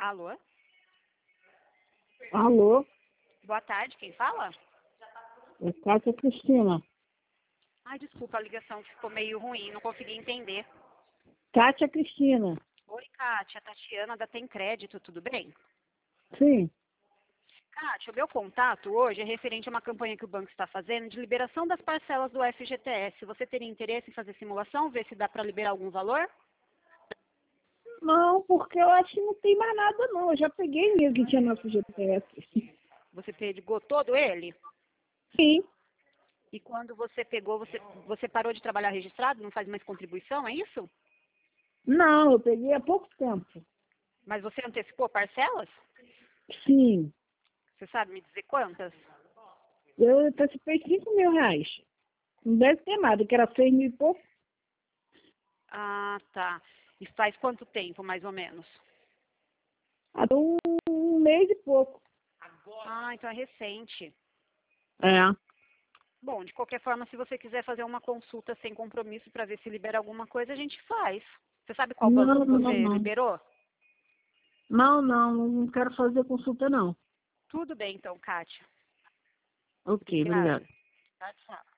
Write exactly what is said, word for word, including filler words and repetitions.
Alô? Alô, Boa tarde, quem fala? é Cátia Cristina. Ai, desculpa, a ligação ficou meio ruim, não consegui entender. Cátia Cristina. Oi, Kátia, Tatiana da Tem Crédito, tudo bem? Sim. Kátia, o meu contato hoje é referente a uma campanha que o banco está fazendo de liberação das parcelas do F G T S. Você teria interesse em fazer simulação, ver se dá para liberar algum valor? Não, porque eu acho que não tem mais nada não. Eu já peguei mesmo que tinha nosso G P S. Você pegou todo ele? Sim. E quando você pegou, você, você parou de trabalhar registrado, não faz mais contribuição, é isso? Não, eu peguei há pouco tempo. Mas você antecipou parcelas? Sim. Você sabe me dizer quantas? Eu participei cinco mil reais. Não deve ter nada, que era seis mil e pouco. Ah, tá. E faz quanto tempo, mais ou menos? Há um, um mês e pouco. Ah, então é recente. É. Bom, de qualquer forma, se você quiser fazer uma consulta sem compromisso para ver se libera alguma coisa, a gente faz. Você sabe qual banco Não, que não, você não. liberou? Não, não, não quero fazer consulta não. Tudo bem, então, Kátia. Ok, Obrigada. obrigado. Tchau, tchau.